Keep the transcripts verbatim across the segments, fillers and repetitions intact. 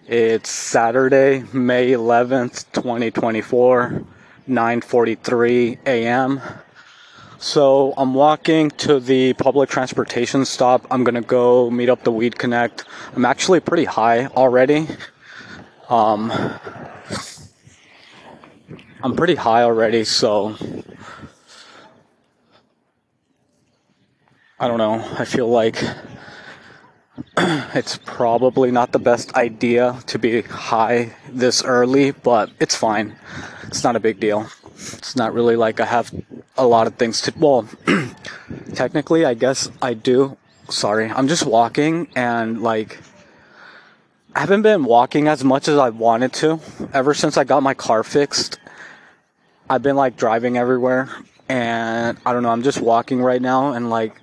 It's Saturday, May eleventh, twenty twenty-four, nine forty-three a.m. So I'm walking to the public transportation stop. I'm gonna go meet up the Weed Connect. I'm actually pretty high already. Um, I'm pretty high already, so I don't know. I feel like it's probably not the best idea to be high this early, but it's fine. It's not a big deal. It's not really like I have a lot of things to, well, technically, I guess I do. Sorry, I'm just walking and like, I haven't been walking as much as I wanted to ever since I got my car fixed. I've been like driving everywhere and I don't know, I'm just walking right now and like,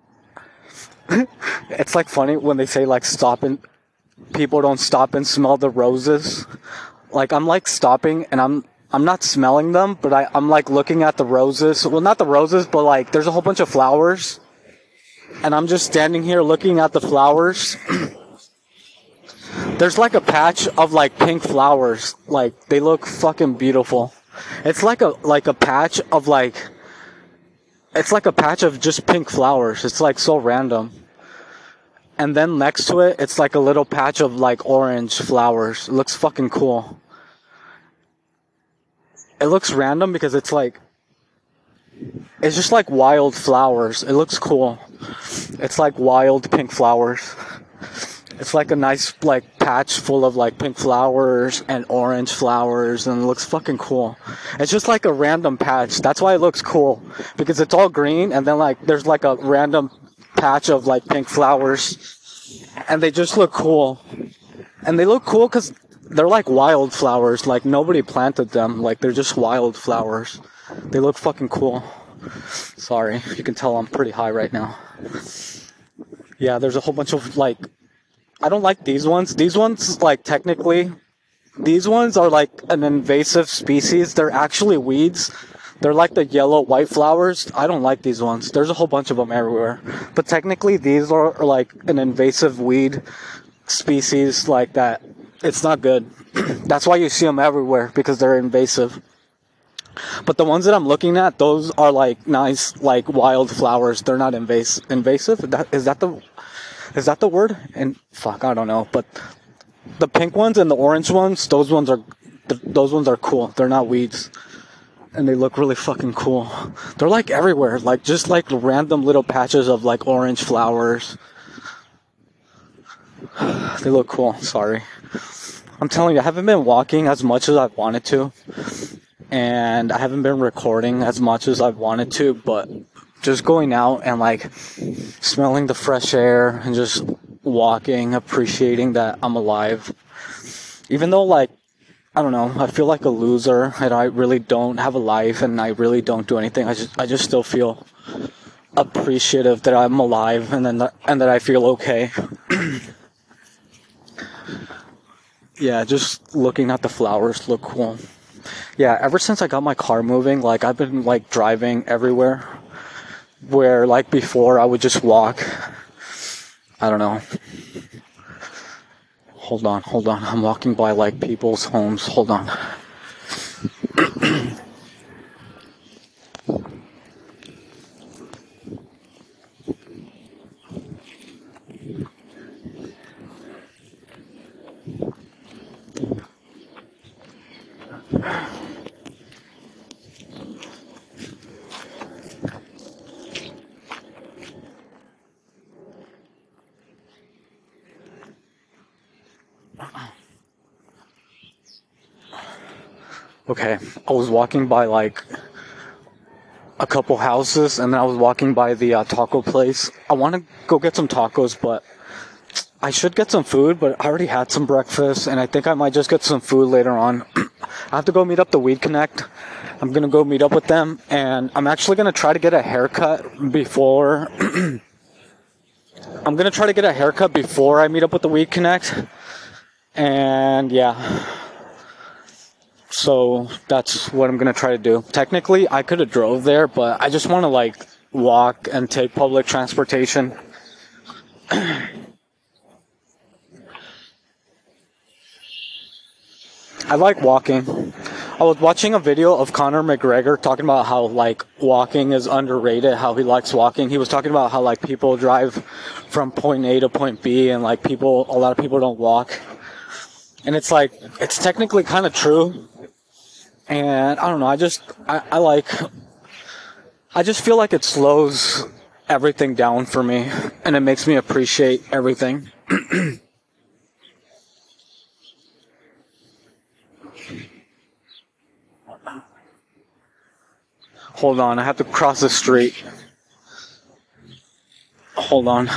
it's like funny when they say like stop and people don't stop and smell the roses. Like I'm like stopping and I'm I'm not smelling them, but I, I'm like looking at the roses. Well, not the roses, but like there's a whole bunch of flowers. And I'm just standing here looking at the flowers. There's like a patch of like pink flowers. Like they look fucking beautiful. It's like a like a patch of like it's like a patch of just pink flowers. It's like so random. And then next to it, it's like a little patch of like orange flowers. It looks fucking cool. It looks random because it's like, it's just like wild flowers. It looks cool. It's like wild pink flowers. It's like a nice like patch full of like pink flowers and orange flowers, and it looks fucking cool. It's just like a random patch. That's why it looks cool, because it's all green and then like there's like a random patch of like pink flowers, and they just look cool. And they look cool because they're like wild flowers. Like nobody planted them. Like they're just wild flowers. They look fucking cool. Sorry, you can tell I'm pretty high right now. Yeah, there's a whole bunch of like, I don't like these ones. These ones, like technically, these ones are like an invasive species. They're actually weeds. They're like the yellow white flowers. I don't like these ones. There's a whole bunch of them everywhere. But technically these are like an invasive weed species like that. It's not good. That's why you see them everywhere, because they're invasive. But the ones that I'm looking at, those are like nice, like wild flowers. They're not invas- invasive. That, is that the is that the word? And fuck, I don't know. But the pink ones and the orange ones, those ones are th- those ones are cool. They're not weeds, and they look really fucking cool. They're like everywhere, like just like random little patches of like orange flowers. They look cool. Sorry. I'm telling you, I haven't been walking as much as I wanted to. And I haven't been recording as much as I've wanted to. But just going out and like smelling the fresh air and just walking, appreciating that I'm alive. Even though like, I don't know, I feel like a loser and I really don't have a life and I really don't do anything. I just, I just still feel appreciative that I'm alive and then that, and that I feel okay. Yeah, just looking at the flowers look cool. Yeah, ever since I got my car moving, like I've been like driving everywhere, where like before I would just walk. I don't know. Hold on, hold on. I'm walking by like people's homes. Hold on. Okay, I was walking by like a couple houses, and then I was walking by the uh, taco place. I want to go get some tacos, but I should get some food, but I already had some breakfast, and I think I might just get some food later on. I have to go meet up the Weed Connect. I'm gonna go meet up with them, and I'm actually gonna try to get a haircut before. I'm gonna try to get a haircut before I meet up with the Weed Connect, and yeah. So that's what I'm gonna try to do. Technically, I could have drove there, but I just want to like walk and take public transportation. I like walking. I was watching a video of Conor McGregor talking about how, like, walking is underrated, how he likes walking. He was talking about how, like, people drive from point A to point B, and, like, people, a lot of people don't walk. And it's, like, it's technically kind of true. And, I don't know, I just, I, I like, I just feel like it slows everything down for me, and it makes me appreciate everything. Hold on, I have to cross the street. Hold on.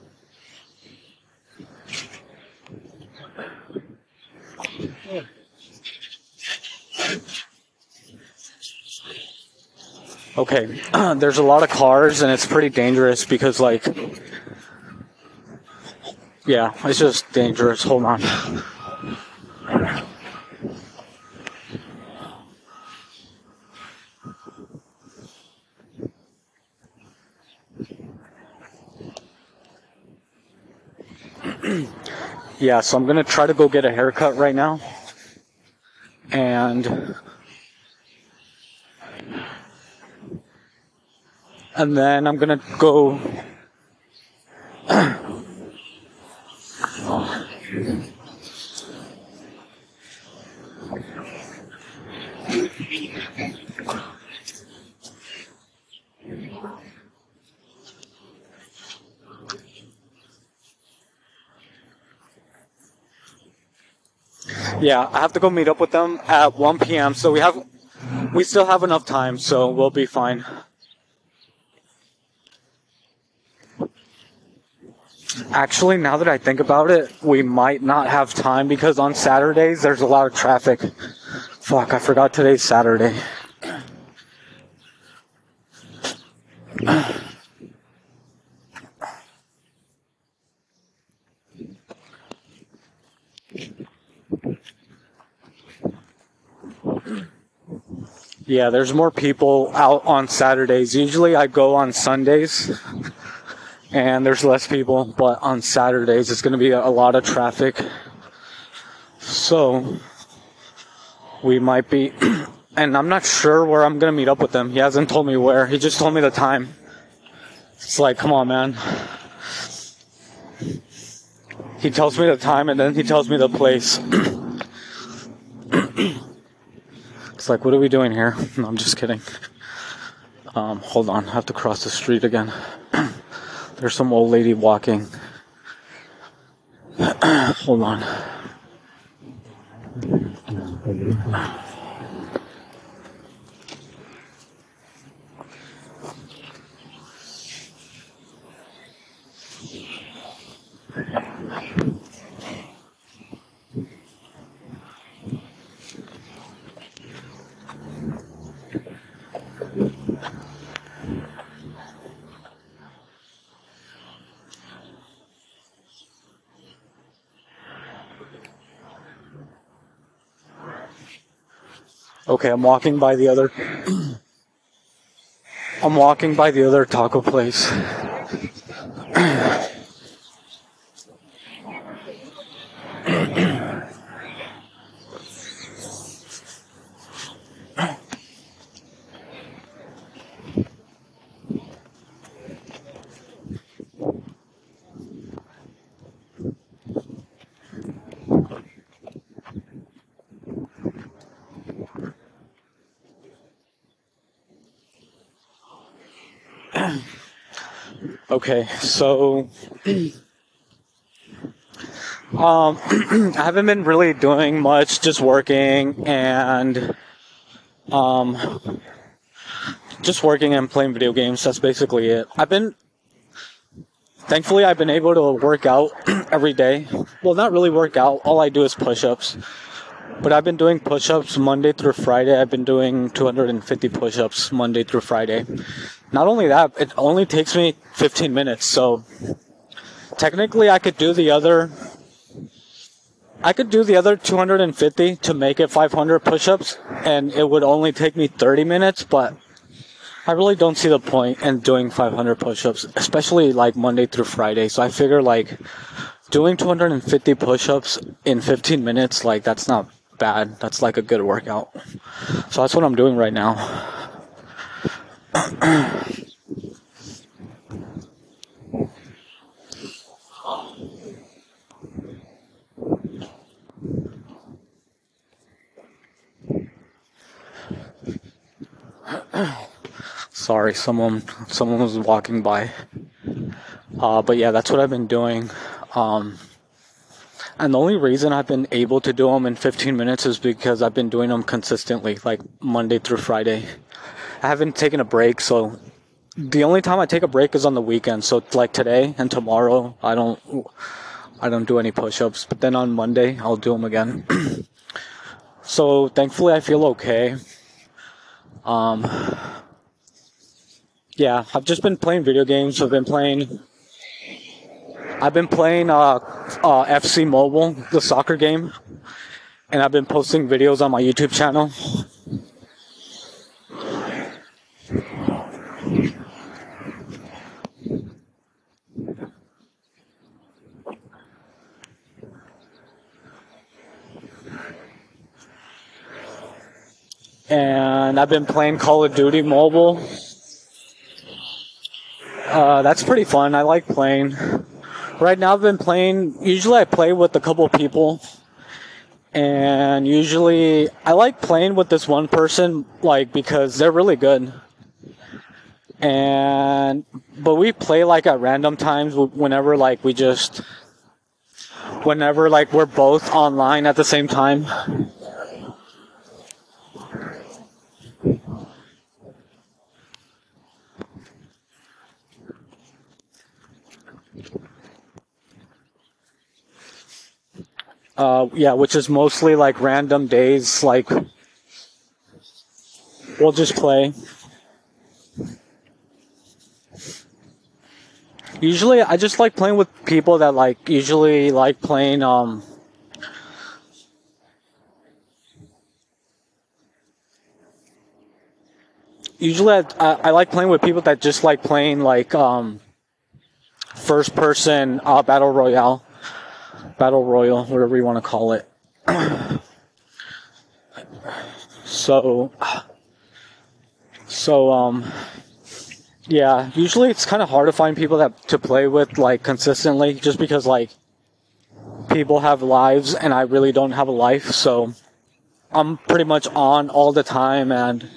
Okay, there's a lot of cars and it's pretty dangerous because, like, yeah, it's just dangerous. Hold on. Yeah, so I'm gonna try to go get a haircut right now. And and then I'm gonna go yeah, I have to go meet up with them at one p.m. So we have we still have enough time, so we'll be fine. Actually, now that I think about it, we might not have time because on Saturdays there's a lot of traffic. Fuck, I forgot today's Saturday. Yeah, there's more people out on Saturdays. Usually I go on Sundays and there's less people, but on Saturdays it's going to be a lot of traffic. So we might be, and I'm not sure where I'm going to meet up with him. He hasn't told me where. He just told me the time. It's like, come on, man. He tells me the time and then he tells me the place. It's like, what are we doing here? No, I'm just kidding. Um, hold on, I have to cross the street again. There's some old lady walking. Hold on. Okay, I'm walking by the other... I'm walking by the other taco place. Okay, so um, I haven't been really doing much, just working and um, just working and playing video games. That's basically it. I've been, thankfully, I've been able to work out every day. Well, not really work out. All I do is push-ups. But I've been doing push-ups Monday through Friday. I've been doing two hundred fifty push-ups Monday through Friday. Not only that, it only takes me fifteen minutes. So technically I could do the other I could do the other two hundred fifty to make it five hundred push-ups, and it would only take me thirty minutes, but I really don't see the point in doing five hundred push-ups, especially like Monday through Friday. So I figure like doing two hundred fifty push-ups in fifteen minutes, like that's not bad. That's like a good workout. So that's what I'm doing right now. Sorry, someone someone was walking by. Uh, but yeah, that's what I've been doing. Um, and the only reason I've been able to do them in fifteen minutes is because I've been doing them consistently, like Monday through Friday. I haven't taken a break, so the only time I take a break is on the weekend. So like today and tomorrow, I don't I don't do any push-ups. But then on Monday, I'll do them again. So thankfully, I feel okay. Um, yeah, I've just been playing video games. I've been playing. I've been playing uh, uh, F C Mobile, the soccer game, and I've been posting videos on my YouTube channel. And I've been playing Call of Duty Mobile. Uh, that's pretty fun. I like playing. Right now I've been playing, usually I play with a couple people. And usually I like playing with this one person, like, because they're really good. And, but we play like at random times whenever like we just, whenever like we're both online at the same time. Uh, yeah, which is mostly like random days, like we'll just play. Usually, I just like playing with people that like usually like playing. Um, usually, I, I, I like playing with people that just like playing like um, first-person uh, battle royale, battle royal, whatever you want to call it. so, so um. Yeah, usually it's kind of hard to find people that to play with like consistently, just because like people have lives and I really don't have a life, so I'm pretty much on all the time. And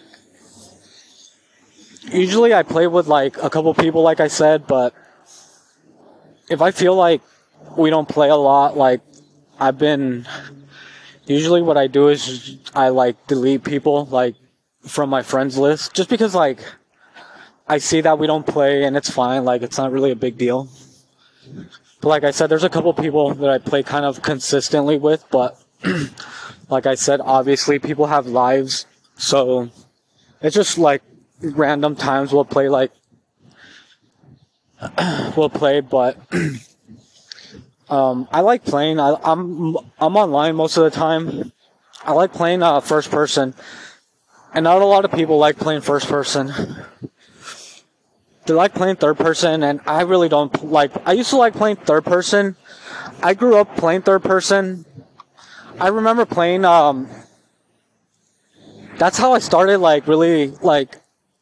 usually I play with like a couple people, like I said, but if I feel like we don't play a lot, like I've been usually what I do is I like delete people like from my friends list, just because like I see that we don't play and it's fine, like it's not really a big deal. But like I said, there's a couple people that I play kind of consistently with, but like I said, obviously people have lives, so it's just like random times we'll play like we'll play, but um, I like playing. I, I'm I'm online most of the time. I like playing uh, first person, and not a lot of people like playing first person. They like playing third person, and I really don't like. I used to like playing third person. I grew up playing third person. I remember playing. Um, that's how I started. Like really, like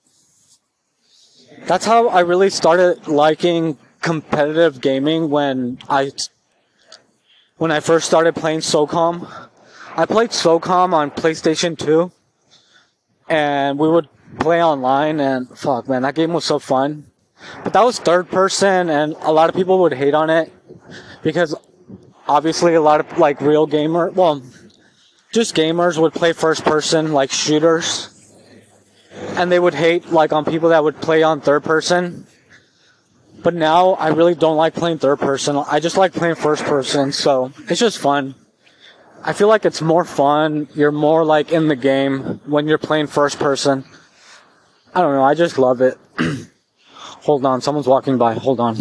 that's how I really started liking competitive gaming when I when I first started playing SOCOM. I played SOCOM on PlayStation two, and we would play online, and fuck, man, that game was so fun. But that was third person, and a lot of people would hate on it because obviously a lot of like real gamer, well, just gamers would play first person like shooters, and they would hate like on people that would play on third person. But now I really don't like playing third person. I just like playing first person, so it's just fun. I feel like it's more fun. You're more like in the game when you're playing first person. I don't know, I just love it. Hold on, someone's walking by. Hold on.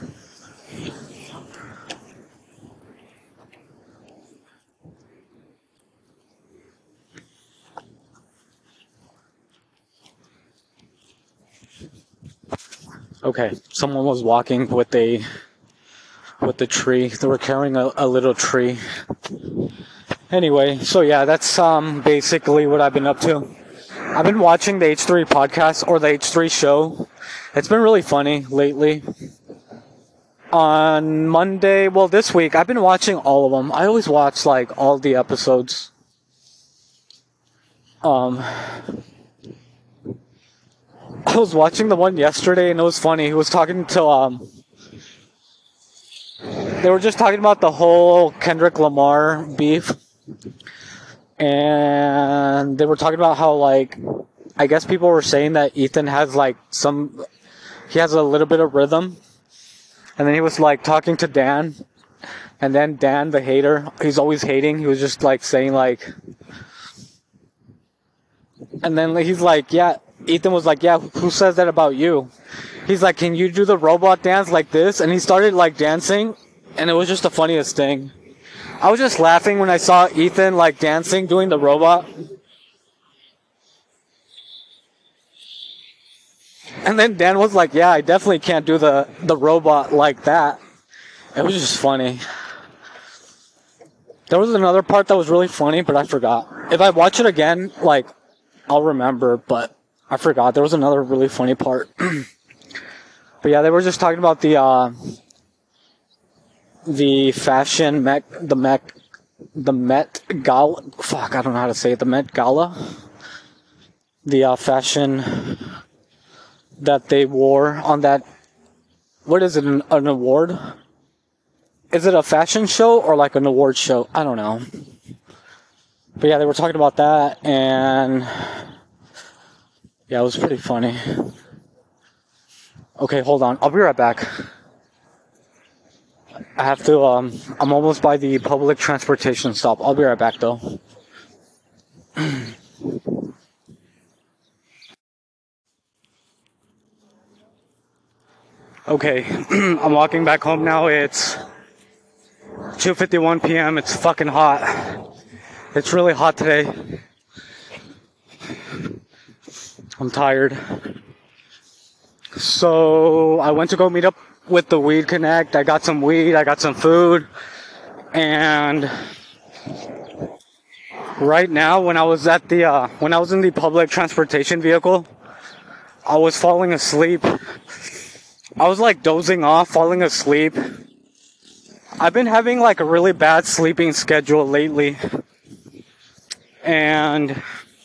Okay, someone was walking with a with the tree. They were carrying a, a little tree. Anyway, so yeah, that's um basically what I've been up to. I've been watching the H three podcast or the H three show. It's been really funny lately. On Monday, well, this week, I've been watching all of them. I always watch, like, all the episodes. Um, I was watching the one yesterday, and it was funny. He was talking to, um, they were just talking about the whole Kendrick Lamar beef. And they were talking about how, like, I guess people were saying that Ethan has, like, some, he has a little bit of rhythm. And then he was, like, talking to Dan. And then Dan, the hater, he's always hating. He was just, like, saying, like... And then he's like, yeah, Ethan was like, yeah, who says that about you? He's like, can you do the robot dance like this? And he started, like, dancing. And it was just the funniest thing. I was just laughing when I saw Ethan, like, dancing, doing the robot. And then Dan was like, yeah, I definitely can't do the, the robot like that. It was just funny. There was another part that was really funny, but I forgot. If I watch it again, like, I'll remember, but I forgot. There was another really funny part. But yeah, they were just talking about the, uh, the fashion, Met, the Met, the Met Gala. Fuck, I don't know how to say it. The Met Gala. The, uh, fashion that they wore on that, what is it, an, an award? Is it a fashion show or like an award show? I don't know. But yeah, they were talking about that, and yeah, it was pretty funny. Okay, hold on. I'll be right back. I have to, um, I'm almost by the public transportation stop. I'll be right back though. Okay, I'm walking back home now. It's two fifty-one p.m. It's fucking hot. It's really hot today. I'm tired. So I went to go meet up with the Weed Connect. I got some weed, I got some food, and right now when I was at the uh, when I was in the public transportation vehicle, I was falling asleep. I was like dozing off, falling asleep. I've been having like a really bad sleeping schedule lately. And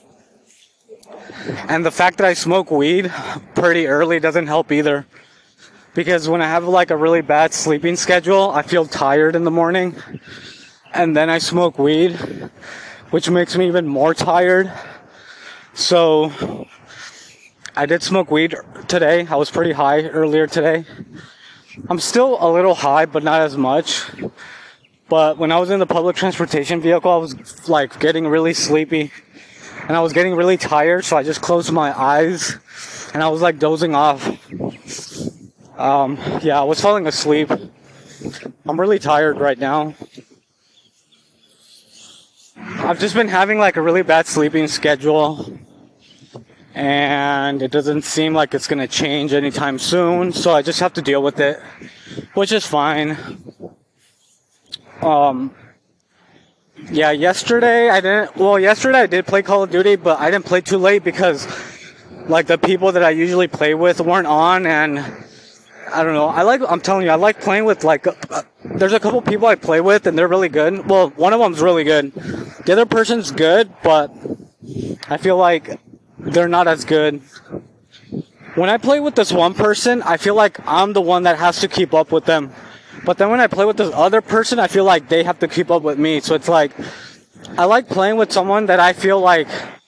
and the fact that I smoke weed pretty early doesn't help either. Because when I have like a really bad sleeping schedule, I feel tired in the morning. And then I smoke weed, which makes me even more tired. So I did smoke weed today. I was pretty high earlier today. I'm still a little high, but not as much. But when I was in the public transportation vehicle, I was like getting really sleepy. And I was getting really tired, so I just closed my eyes. And I was like dozing off. Um, yeah, I was falling asleep. I'm really tired right now. I've just been having like a really bad sleeping schedule. And it doesn't seem like it's going to change anytime soon, so I just have to deal with it, which is fine. Um, yeah, yesterday I didn't, well, yesterday I did play Call of Duty, but I didn't play too late because, like, the people that I usually play with weren't on, and I don't know, I like, I'm telling you, I like playing with, like, uh, there's a couple people I play with, and they're really good. Well, one of them's really good. The other person's good, but I feel like they're not as good. When I play with this one person, I feel like I'm the one that has to keep up with them. But then when I play with this other person, I feel like they have to keep up with me. So it's like, I like playing with someone that I feel like,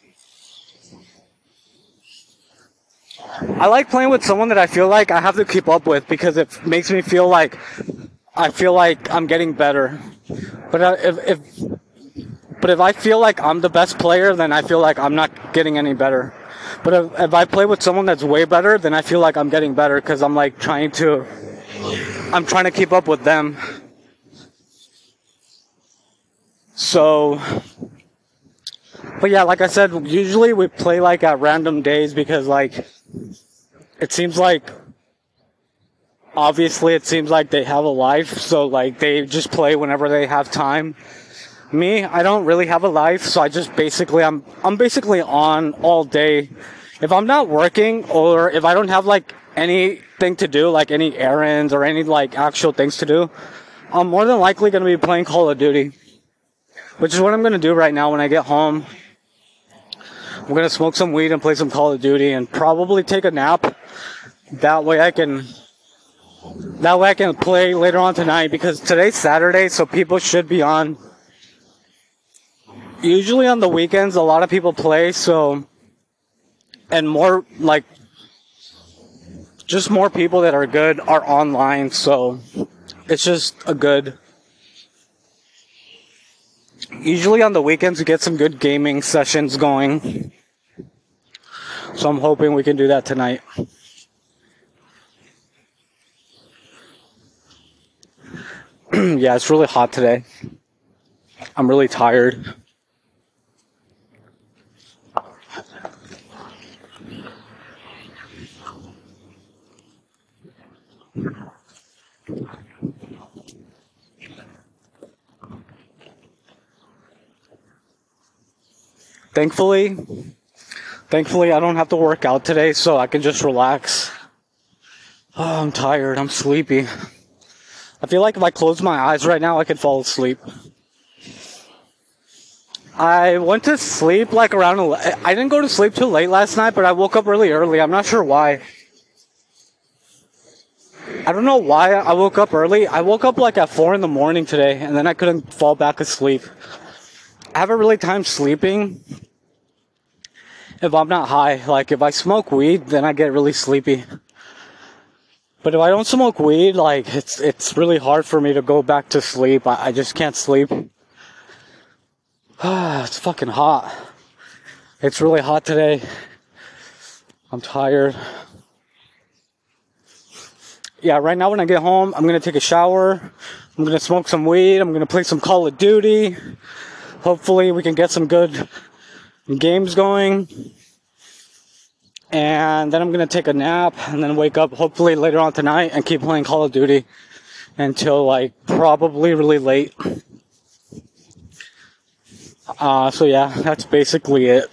I like playing with someone that I feel like I have to keep up with because it makes me feel like, I feel like I'm getting better. But uh, if, if, But if I feel like I'm the best player, then I feel like I'm not getting any better. But if, if I play with someone that's way better, then I feel like I'm getting better because I'm like trying to, I'm trying to keep up with them. So, but yeah, like I said, usually we play like at random days because like, it seems like, obviously it seems like they have a life, so like they just play whenever they have time. me, I don't really have a life, so I just basically, I'm, I'm basically on all day. If I'm not working, or if I don't have, like, anything to do, like any errands or any, like, actual things to do, I'm more than likely going to be playing Call of Duty, which is what I'm going to do right now when I get home. I'm going to smoke some weed and play some Call of Duty and probably take a nap. That way I can, that way I can play later on tonight, because today's Saturday, so people should be on. Usually on the weekends, a lot of people play, so, and more, like, just more people that are good are online, so it's just a good. Usually on the weekends, we get some good gaming sessions going, so I'm hoping we can do that tonight. Yeah, it's really hot today. I'm really tired. Thankfully, thankfully I don't have to work out today, so I can just relax. Oh, I'm tired. I'm sleepy. I feel like if I close my eyes right now, I could fall asleep. I went to sleep like around, I didn't go to sleep too late last night, but I woke up really early. I'm not sure why. I don't know why I woke up early. I woke up like at four in the morning today, and then I couldn't fall back asleep. I have a really time sleeping if I'm not high. Like, if I smoke weed, then I get really sleepy. But if I don't smoke weed, like, it's it's really hard for me to go back to sleep. I, I just can't sleep. It's fucking hot. It's really hot today. I'm tired. Yeah, right now when I get home, I'm going to take a shower. I'm going to smoke some weed. I'm going to play some Call of Duty. Hopefully we can get some good games going. And then I'm going to take a nap and then wake up hopefully later on tonight and keep playing Call of Duty until, like, probably really late. Uh, so yeah, that's basically it.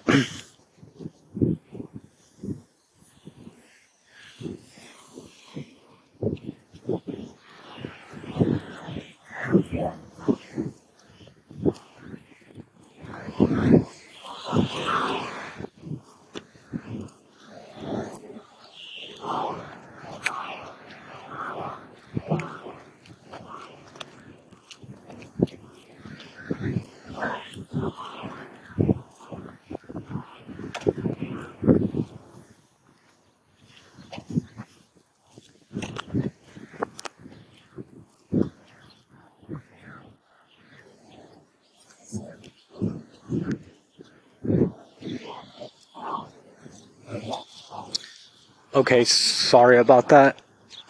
Okay, sorry about that.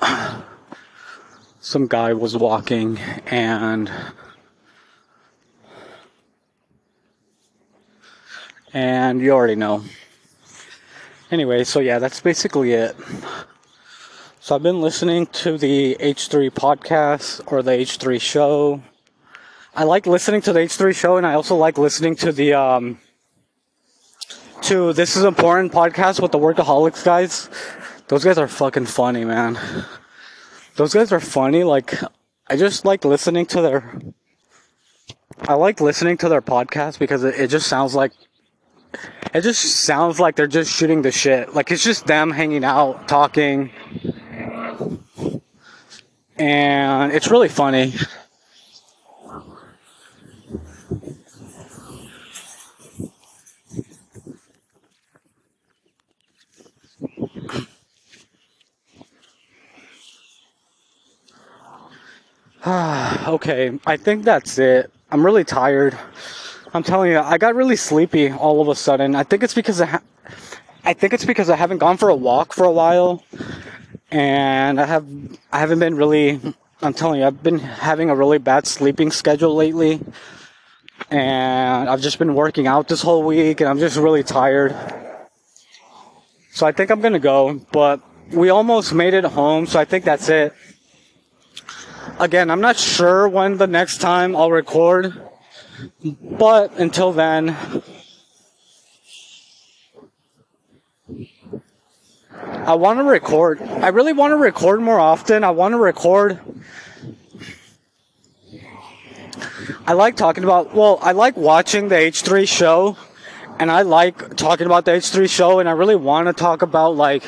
Some guy was walking and and you already know. Anyway, so yeah, that's basically it. So I've been listening to the H three podcast or the H three show. I like listening to the H three show, and I also like listening to the um to This Is Important podcast with the Workaholics guys. Those guys are fucking funny, man. Those guys are funny. Like, I just like listening to their I like listening to their podcast because it, it just sounds like it just sounds like they're just shooting the shit. Like, it's just them hanging out, talking, and it's really funny. Okay, I think that's it. I'm really tired. I'm telling you, I got really sleepy all of a sudden. I think it's because I, ha- I think it's because I haven't gone for a walk for a while, and I have, I haven't been really. I'm telling you, I've been having a really bad sleeping schedule lately, and I've just been working out this whole week, and I'm just really tired. So I think I'm gonna go, but we almost made it home, so I think that's it. Again, I'm not sure when the next time I'll record. But until then, I want to record. I really want to record more often. I want to record. I like talking about, well, I like watching the H three show, and I like talking about the H three show, and I really want to talk about, like,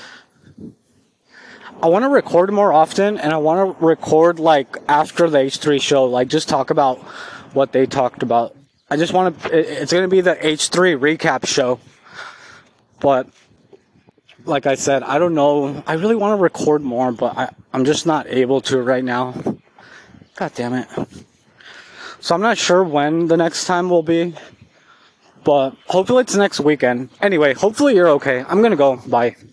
I want to record more often, and I want to record, like, after the H three show, like, just talk about what they talked about. I just want to, it's going to be the H three recap show, but, like I said, I don't know, I really want to record more, but I, I'm just not able to right now. God damn it. So I'm not sure when the next time will be, but hopefully it's next weekend. Anyway, hopefully you're okay. I'm gonna go. Bye.